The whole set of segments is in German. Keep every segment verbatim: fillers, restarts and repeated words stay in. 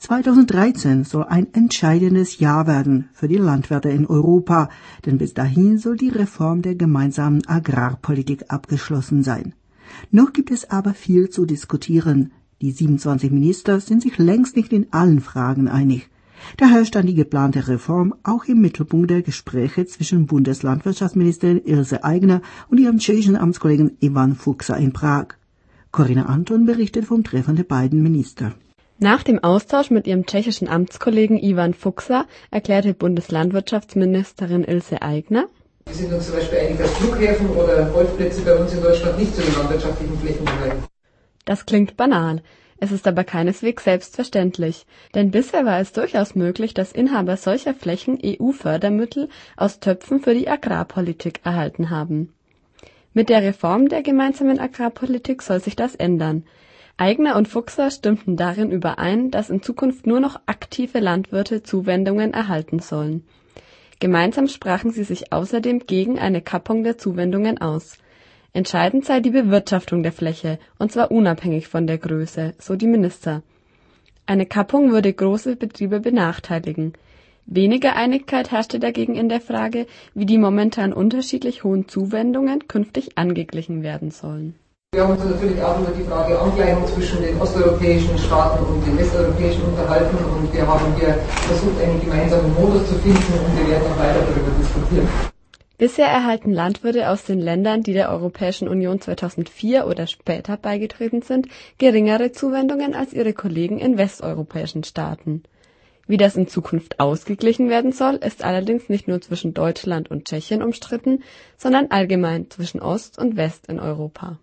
zweitausenddreizehn soll ein entscheidendes Jahr werden für die Landwirte in Europa, denn bis dahin soll die Reform der gemeinsamen Agrarpolitik abgeschlossen sein. Noch gibt es aber viel zu diskutieren. Die siebenundzwanzig Minister sind sich längst nicht in allen Fragen einig. Daher stand die geplante Reform auch im Mittelpunkt der Gespräche zwischen Bundeslandwirtschaftsministerin Ilse Aigner und ihrem tschechischen Amtskollegen Ivan Fuxa in Prag. Corinna Anton berichtet vom Treffen der beiden Minister. Nach dem Austausch mit ihrem tschechischen Amtskollegen Ivan Fuxa erklärte Bundeslandwirtschaftsministerin Ilse Aigner: Wir sind uns zum Beispiel einig, dass Flughäfen oder Golfplätze bei uns in Deutschland nicht zu den landwirtschaftlichen Flächen gehören. Das klingt banal. Es ist aber keineswegs selbstverständlich, denn bisher war es durchaus möglich, dass Inhaber solcher Flächen E U-Fördermittel aus Töpfen für die Agrarpolitik erhalten haben. Mit der Reform der gemeinsamen Agrarpolitik soll sich das ändern. Aigner und Fuxa stimmten darin überein, dass in Zukunft nur noch aktive Landwirte Zuwendungen erhalten sollen. Gemeinsam sprachen sie sich außerdem gegen eine Kappung der Zuwendungen aus. Entscheidend sei die Bewirtschaftung der Fläche, und zwar unabhängig von der Größe, so die Minister. Eine Kappung würde große Betriebe benachteiligen. Weniger Einigkeit herrschte dagegen in der Frage, wie die momentan unterschiedlich hohen Zuwendungen künftig angeglichen werden sollen. Wir haben uns natürlich auch über die Frage Angleichung zwischen den osteuropäischen Staaten und den westeuropäischen unterhalten und wir haben hier versucht, einen gemeinsamen Modus zu finden und wir werden noch weiter darüber diskutieren. Bisher erhalten Landwirte aus den Ländern, die der Europäischen Union zweitausendvier oder später beigetreten sind, geringere Zuwendungen als ihre Kollegen in westeuropäischen Staaten. Wie das in Zukunft ausgeglichen werden soll, ist allerdings nicht nur zwischen Deutschland und Tschechien umstritten, sondern allgemein zwischen Ost und West in Europa.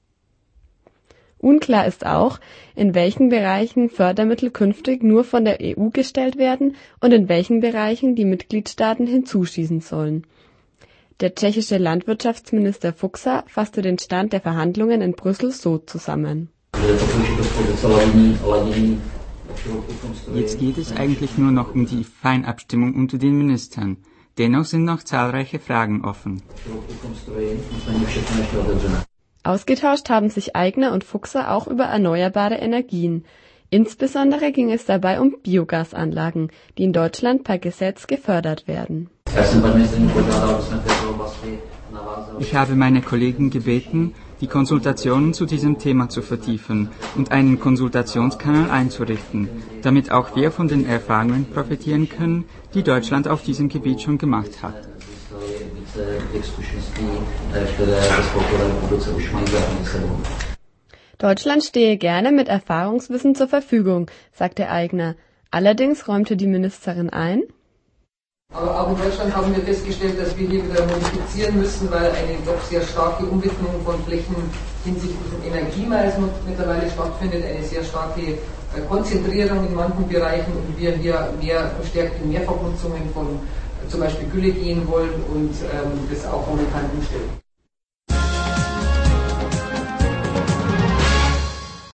Unklar ist auch, in welchen Bereichen Fördermittel künftig nur von der E U gestellt werden und in welchen Bereichen die Mitgliedstaaten hinzuschießen sollen. Der tschechische Landwirtschaftsminister Fuxa fasste den Stand der Verhandlungen in Brüssel so zusammen. Jetzt geht es eigentlich nur noch um die Feinabstimmung unter den Ministern. Dennoch sind noch zahlreiche Fragen offen. Ausgetauscht haben sich Aigner und Fuxa auch über erneuerbare Energien. Insbesondere ging es dabei um Biogasanlagen, die in Deutschland per Gesetz gefördert werden. Ich habe meine Kollegen gebeten, die Konsultationen zu diesem Thema zu vertiefen und einen Konsultationskanal einzurichten, damit auch wir von den Erfahrungen profitieren können, die Deutschland auf diesem Gebiet schon gemacht hat. Deutschland stehe gerne mit Erfahrungswissen zur Verfügung, sagte Aigner. Allerdings räumte die Ministerin ein: Aber auch in Deutschland haben wir festgestellt, dass wir hier wieder modifizieren müssen, weil eine doch sehr starke Umwidmung von Flächen hinsichtlich des Energiemangels mittlerweile stattfindet, eine sehr starke Konzentrierung in manchen Bereichen und wir hier mehr verstärkte Mehrfachnutzungen von zum Beispiel Gülle gehen wollen und ähm, das auch momentan umstellen.